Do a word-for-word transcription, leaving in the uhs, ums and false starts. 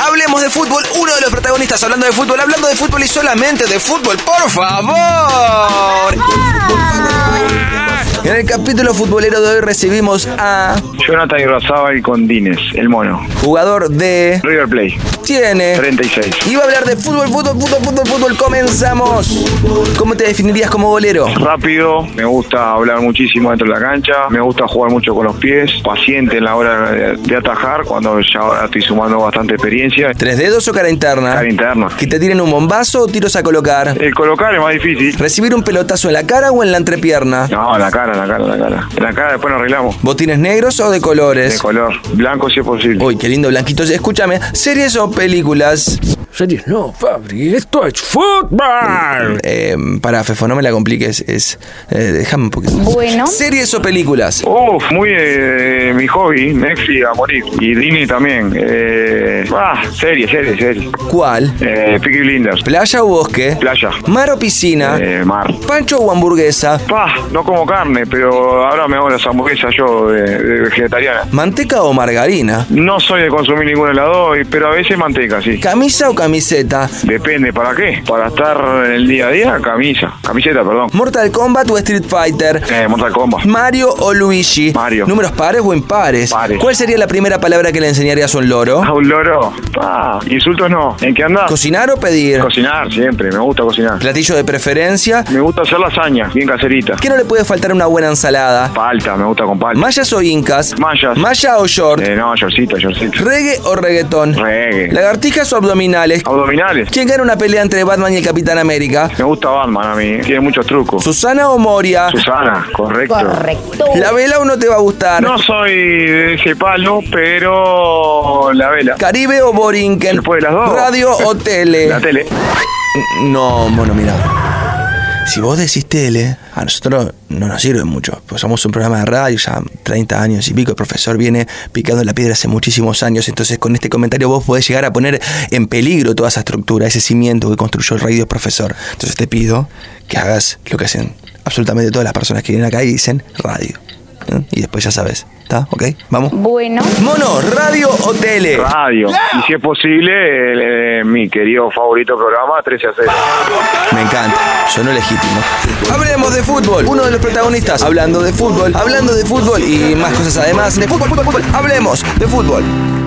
Hablemos de fútbol, uno de los protagonistas hablando de fútbol, hablando de fútbol y solamente de fútbol, por favor. En el capítulo futbolero de hoy recibimos a Jonathan Irarrázaval Condines, el mono. Jugador de River Plate. Tiene treinta y seis. Y va a hablar de fútbol, fútbol, fútbol, fútbol, fútbol. Comenzamos. ¿Cómo te definirías como golero? Rápido, me gusta hablar muchísimo dentro de la cancha, me gusta jugar mucho con los pies, paciente en la hora de, de atajar, cuando ya ahora estoy sumando bastante experiencia. ¿Tres dedos o cara interna? Cara interna. ¿Que te tiren un bombazo o tiros a colocar? El colocar es más difícil. ¿Recibir un pelotazo en la cara o en la entrepierna? No, en la cara, en la cara, en la cara. En la cara después nos arreglamos. ¿Botines negros o de colores? De color, blanco si es posible. Uy, qué lindo blanquito. Escúchame, ¿series o películas? Series no, Fabri, esto es fútbol. Eh, para Fefo, no me la compliques. Es, eh, déjame un poquito. Bueno. ¿Series o películas? Uf, muy eh, mi hobby, Netflix a morir. Y Disney también. Eh, ah, serie, serie, serie. ¿Cuál? Eh, Peaky Blinders. ¿Playa o bosque? Playa. ¿Mar o piscina? Eh, mar. ¿Pancho o hamburguesa? Pa, no como carne, pero ahora me hago las hamburguesas yo de, de vegetariana. ¿Manteca o margarina? No soy de consumir ninguno de las dos, pero a veces manteca, sí. ¿Camisa o camiseta? Depende, ¿para qué? Para estar en el día a día, camisa. Camiseta, perdón. ¿Mortal Kombat o Street Fighter? Eh, Mortal Kombat. ¿Mario o Luigi? Mario. ¿Números pares o impares? Pares. ¿Cuál sería la primera palabra que le enseñarías a un loro? A un loro. Ah, insultos no. ¿En qué andás? ¿Cocinar o pedir? Cocinar, siempre. Me gusta cocinar. ¿Platillo de preferencia? Me gusta hacer lasaña, bien caserita. ¿Qué no le puede faltar a una buena ensalada? Palta, me gusta con palta. ¿Mayas o incas? Mayas. ¿Maya o short? Eh, no, shortcito, shortcito. ¿Reggae o reggaetón? Reggae. ¿Lagartijas o abdominales? Abdominales. ¿Quién gana una pelea entre Batman y el Capitán América? Me gusta Batman a mí. Tiene muchos trucos. ¿Susana o Moria? Susana, correcto. Correcto. ¿La vela o no te va a gustar? No soy de ese palo, pero la vela. ¿Caribe o Borinquen? Después de las dos. ¿Radio o tele? La tele. No, bueno, mira. Si vos decís tele, a nosotros no nos sirve mucho. Pues somos un programa de radio, ya treinta años y pico. El profesor viene picando la piedra hace muchísimos años. Entonces, con este comentario vos podés llegar a poner en peligro toda esa estructura, ese cimiento que construyó el radio profesor. Entonces te pido que hagas lo que hacen absolutamente todas las personas que vienen acá y dicen radio. ¿Eh? Y después ya sabes. ¿Está? ¿Ok? ¿Vamos? Bueno. Mono, ¿radio o tele? Radio. Y si es posible, el, eh, mi querido favorito programa, trece a cero. Me encanta, sonó legítimo. Hablemos de fútbol, uno de los protagonistas hablando de fútbol, hablando de fútbol y más cosas además de fútbol, fútbol, fútbol. Hablemos de fútbol.